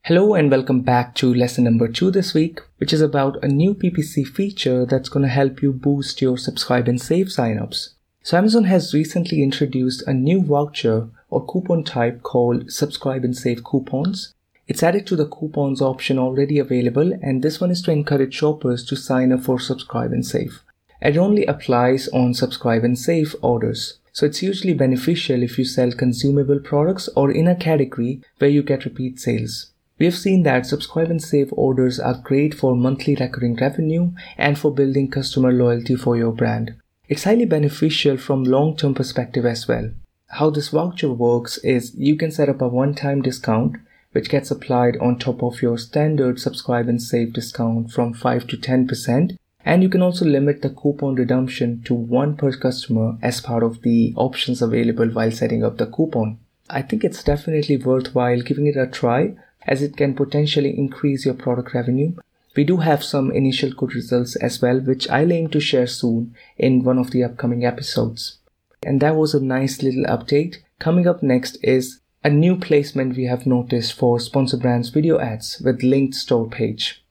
Hello and welcome back to lesson number 2 this week, which is about a new PPC feature that's going to help you boost your subscribe and save signups. So Amazon has recently introduced a new voucher or coupon type called subscribe and save coupons. It's added to the coupons option already available, and this one is to encourage shoppers to sign up for subscribe and save. It only applies on subscribe and save orders. So it's usually beneficial if you sell consumable products or in a category where you get repeat sales. We have seen that subscribe and save orders are great for monthly recurring revenue and for building customer loyalty for your brand. It's highly beneficial from long-term perspective as well. How this voucher works is you can set up a one-time discount which gets applied on top of your standard subscribe and save discount from 5 to 10%, and you can also limit the coupon redemption to 1 per customer as part of the options available while setting up the coupon. I think it's definitely worthwhile giving it a try, as it can potentially increase your product revenue. We do have some initial good results as well, which I'll aim to share soon in one of the upcoming episodes. And that was a nice little update. Coming up next is a new placement we have noticed for Sponsor Brands video ads with linked store page.